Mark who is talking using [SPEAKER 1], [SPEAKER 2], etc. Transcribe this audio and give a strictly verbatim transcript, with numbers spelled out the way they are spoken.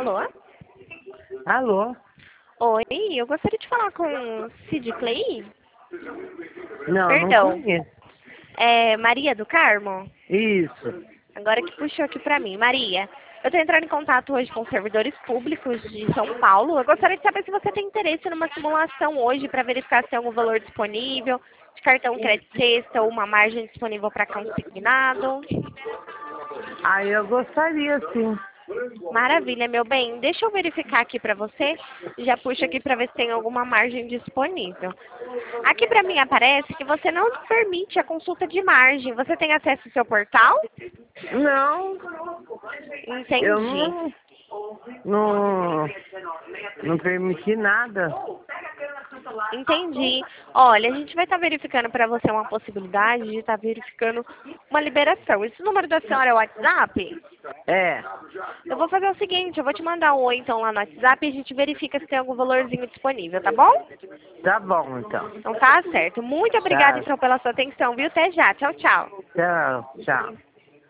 [SPEAKER 1] Alô?
[SPEAKER 2] Alô?
[SPEAKER 1] Oi, eu gostaria de falar com o Cid Clay.
[SPEAKER 2] Não,
[SPEAKER 1] Perdão.
[SPEAKER 2] não conheço.
[SPEAKER 1] É Maria do Carmo?
[SPEAKER 2] Isso.
[SPEAKER 1] Agora que puxou aqui pra mim. Maria, eu estou entrando em contato hoje com servidores públicos de São Paulo. Eu gostaria de saber se você tem interesse numa simulação hoje para verificar se tem algum valor disponível, de cartão crédito sexta ou uma margem disponível para consignado.
[SPEAKER 2] Aí eu gostaria, sim.
[SPEAKER 1] Maravilha, meu bem. Deixa eu verificar aqui para você. Já puxo aqui para ver se tem alguma margem disponível. Aqui para mim aparece que você não permite a consulta de margem. Você tem acesso ao seu portal?
[SPEAKER 2] Não, eu
[SPEAKER 1] Entendi.
[SPEAKER 2] não, não, não permiti nada.
[SPEAKER 1] Entendi. Olha, a gente vai estar verificando para você uma possibilidade de estar verificando uma liberação. Esse número da senhora é o WhatsApp?
[SPEAKER 2] É,
[SPEAKER 1] Eu vou fazer o seguinte, eu vou te mandar um oi então lá no WhatsApp e a gente verifica se tem algum valorzinho disponível, tá bom?
[SPEAKER 2] tá bom então.
[SPEAKER 1] Então tá certo. Muito obrigada
[SPEAKER 2] Tchau,
[SPEAKER 1] então pela sua atenção, viu? Até já. Tchau, tchau.
[SPEAKER 2] tchau, tchau.